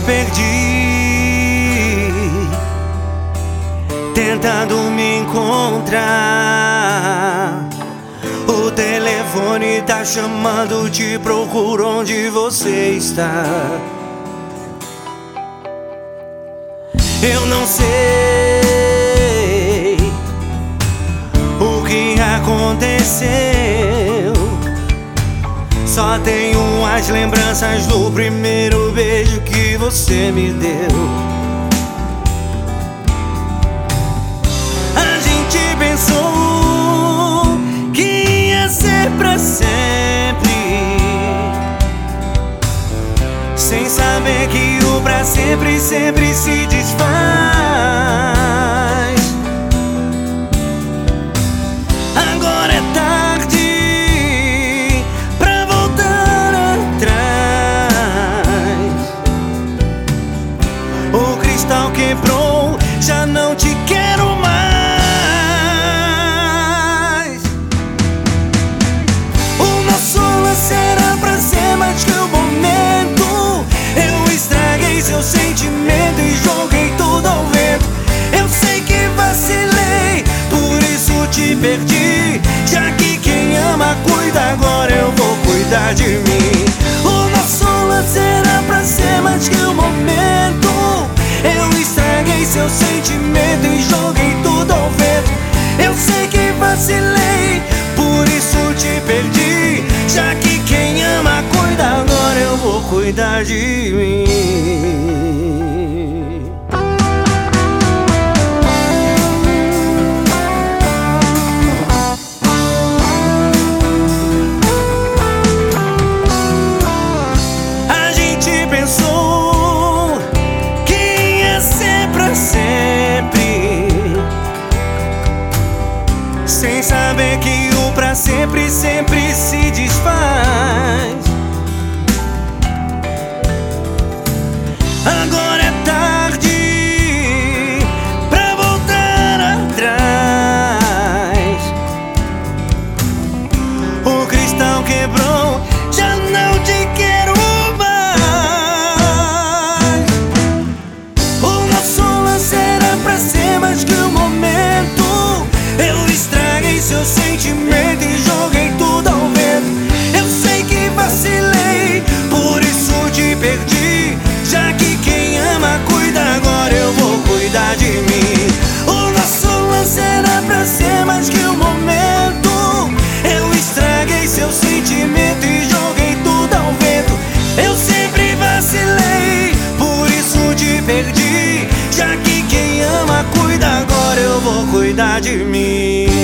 perdi, tentando me encontrar. O telefone tá chamando, te procuro onde você está. Eu não sei o que aconteceu, só tenho as lembranças do primeiro beijo que você me deu. A gente pensou que ia ser pra sempre, sem saber que o pra sempre sempre se desfaz. Agora é tarde pra voltar atrás. O cristal quebrou, já não te quero mais. O nosso lance era pra ser mais que um momento. Eu estraguei seu sentimento e joguei tudo ao vento. Eu sei que vacilei, por isso te perdi. Já que quem ama cuida, agora eu vou cuidar de mim. O nosso lance era pra ser mais que um momento. Eu estraguei seu sentimento e joguei tudo ao vento. Eu sei que vacilei, por isso te perdi. Já que quem ama cuida, agora eu vou cuidar de mim. A gente pensou que ia ser pra sempre, sem saber que o pra sempre sempre se desfaz. Agora é tarde pra voltar atrás. O cristal quebrou, já não te quero mais. O nosso lance era pra ser mais que um momento. Eu estraguei seu sentimento e joguei tudo ao vento. Eu sei que vacilei, por isso te perdi. Já que quem ama cuida, agora eu vou cuidar de mim. O nosso lance era pra ser mais que um momento. Eu estraguei seu sentimento e joguei tudo ao vento. Eu sempre vacilei, por isso te perdi. Já que quem ama cuida, agora eu vou cuidar de mim.